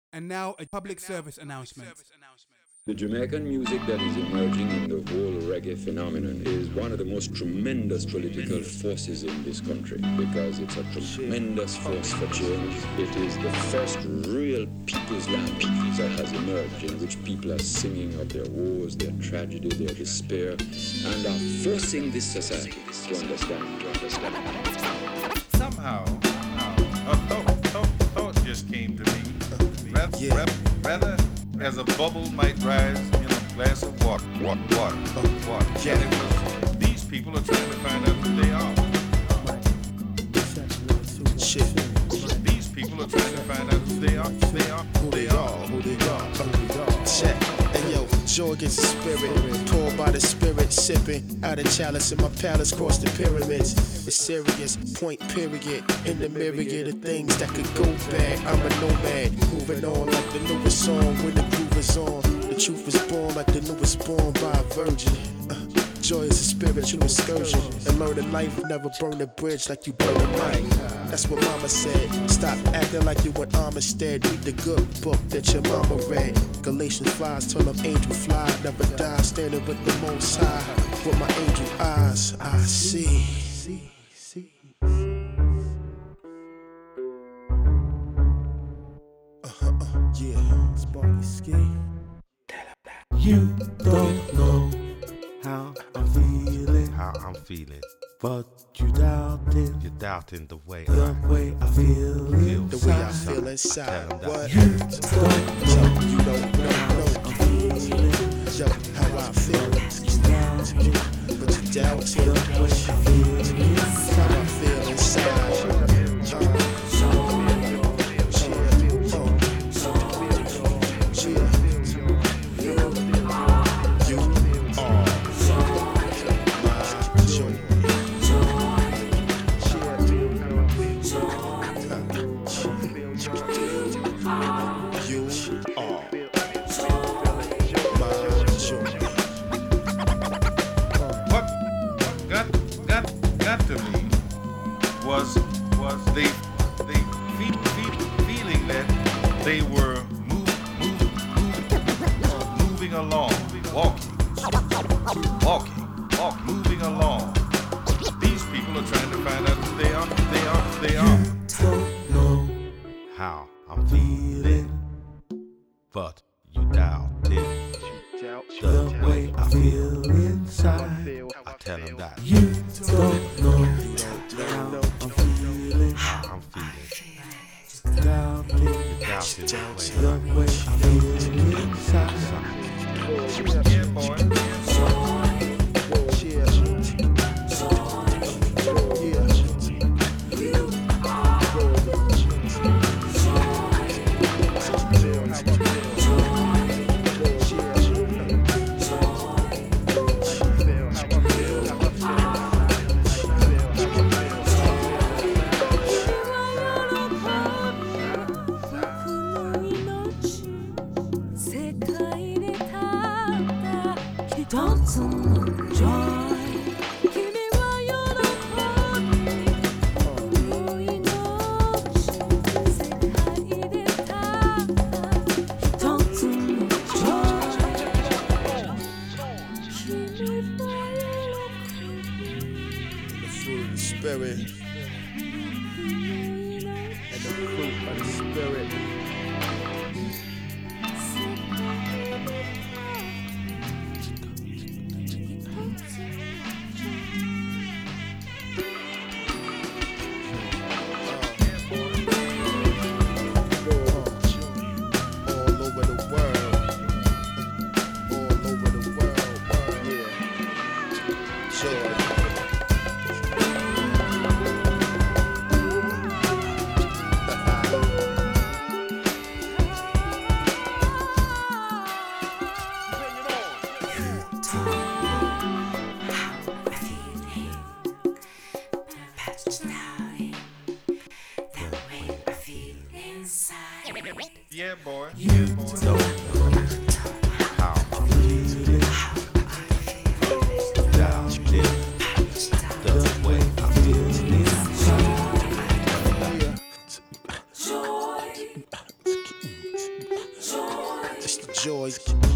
And now a public service announcement. The Jamaican music that is emerging in the whole reggae phenomenon is one of the most tremendous political forces in this country because it's a tremendous force for change. It is the first real people's language that has emerged in which people are singing of their woes, their tragedy, their despair, and are forcing this society to understand. Somehow, a thought just came to me. Rather, as a bubble might rise in a glass of water. Yeah. And it was, these people are trying to find out who they are. Shit. These people are trying to find out who they are. Who they are. Check. Hey yo, joy against the spirit. Torn by the spirit, sipping out of chalice in my palace, cross the pyramids. It's serious, point period. In the myriad of things that could go bad. I'm a nomad, moving on like the newest song when the groove is on. The truth is born like the newest born by a virgin. Joy is a spiritual excursion. And learning life, never burn a bridge like you burn a mic. That's what mama said. Stop acting like you went Armistead. Read the good book that your mama read. Galatians 5 tell them angel fly. Never die standing with the most high. With my angel eyes, I see. Yeah, Sparky Ski. You don't know how I'm feeling, but you doubting You're doubting the way the way I feel The way I inside. feel inside. What? You don't know You don't know. I'm feeling, Yo, how I feel. doubting But you doubt the it. way I feel inside. How I feel inside. What got to me was they feeling that they were moving along, walking, moving along. These people are trying to find out who they are. Don't know How I'm feeling, but you doubt it. the way I feel inside. I tell them that You don't know how I'm feeling, I'm feeling doubting doubting the way I feel inside. Yeah, boy. Spirit and the fruit of the spirit. All over the world, yeah. Joy. Yeah, boy. You don't know How I'm feeling, doubting the way I feel inside. joy.